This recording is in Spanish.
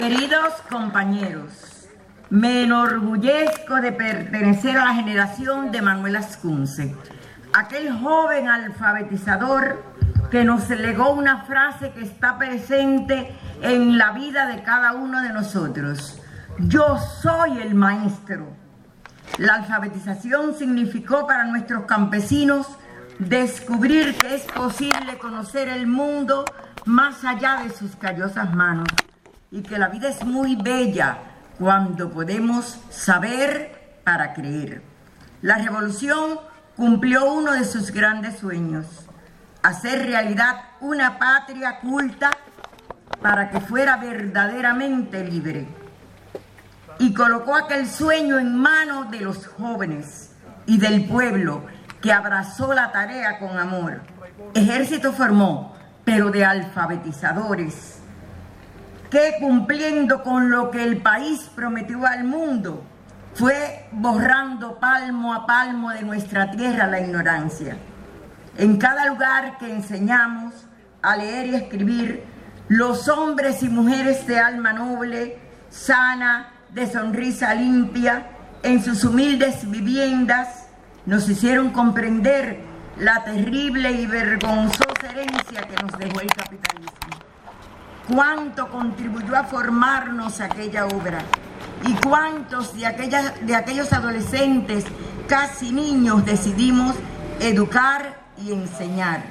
Queridos compañeros, me enorgullezco de pertenecer a la generación de Manuel Ascunce, aquel joven alfabetizador que nos legó una frase que está presente en la vida de cada uno de nosotros: yo soy el maestro. La alfabetización significó para nuestros campesinos descubrir que es posible conocer el mundo más allá de sus callosas manos y que la vida es muy bella cuando podemos saber para creer. La revolución cumplió uno de sus grandes sueños: hacer realidad una patria culta para que fuera verdaderamente libre. Y colocó aquel sueño en manos de los jóvenes y del pueblo, que abrazó la tarea con amor. Ejército formó, pero de alfabetizadores, que cumpliendo con lo que el país prometió al mundo, fue borrando palmo a palmo de nuestra tierra la ignorancia. En cada lugar que enseñamos a leer y escribir, los hombres y mujeres de alma noble, sana, de sonrisa limpia, en sus humildes viviendas, nos hicieron comprender la terrible y vergonzosa herencia que nos dejó el capitalismo. Cuánto contribuyó a formarnos aquella obra y cuántos de aquellos adolescentes, casi niños, decidimos educar y enseñar.